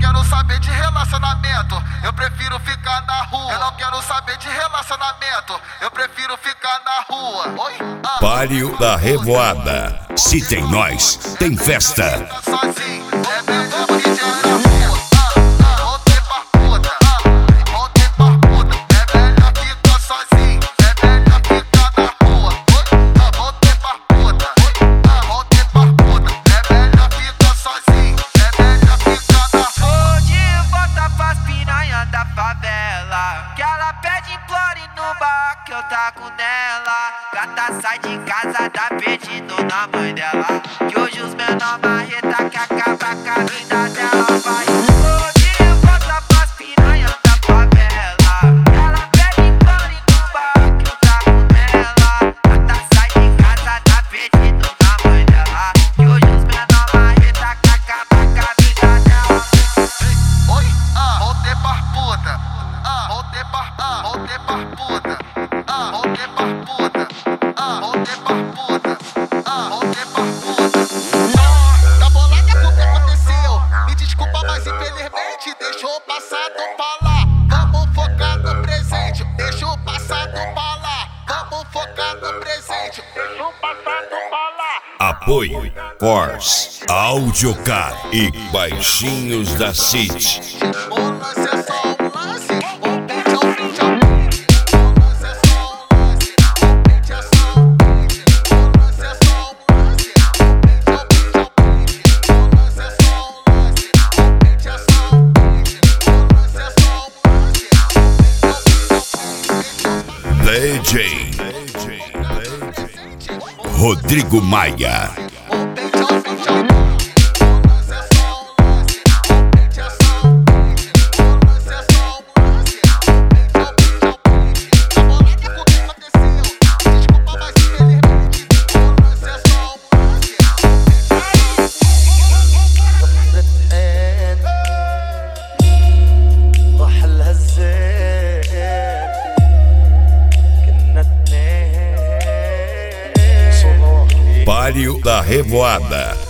quero saber de relacionamento, eu prefiro ficar na rua. Eu não quero saber de relacionamento, eu prefiro ficar na rua. Oi? Páreo da Revoada. Se tem nós, tem festa. Sozinho, é melhor que de na rua. Voltei pra puta, voltei pra puta. É melhor ficar sozinho, é melhor ficar na rua. Voltei pra puta, voltei pra puta. É melhor ficar sozinho, é melhor ficar na rua. Hoje volta pras piranha da favela, que ela pede implore no bar que eu taco nela. Gata sai de casa, tá pedindo na mãe dela, que hoje os menor marreta que acaba com a vida dela. Vai hoje volta pras piranha da favela, que ela pede implore no bar que eu taco nela. Gata sai de casa, tá pedindo na mãe dela, que hoje os menor marreta que acaba com a vida dela. Oi? Voltei pra puta, voltei pra puta, voltei pra puta, voltei pra puta, voltei pra puta. Tá bolada com o que aconteceu, me desculpa, mas infelizmente deixou o passado pra lá. Vamos focar no presente, deixa o passado pra lá. Vamos focar no presente, deixa o passado pra lá. Apoio Force, Audiocar e Baixinhos da City. O lance é só um lance, o pente é o pente é o pente. O lance é só um lance, o pente é só um pente. O lance é só um lance, o pente é o pente é o pente. O lance é só um lance, o pente é só um pente. O lance é só um lance, o pente é o pente. DJ Rodrigo Maia. O pente é o pente é o pente. O lance é só um lance, o pente é só um pente. O lance é só um lance, o pente é o pente é o pente. Tá bolada com o que aconteceu, desculpa, mas infelizmente o lance é só um lance, وحلها الزين كنا اتنين Páreo da Revoada.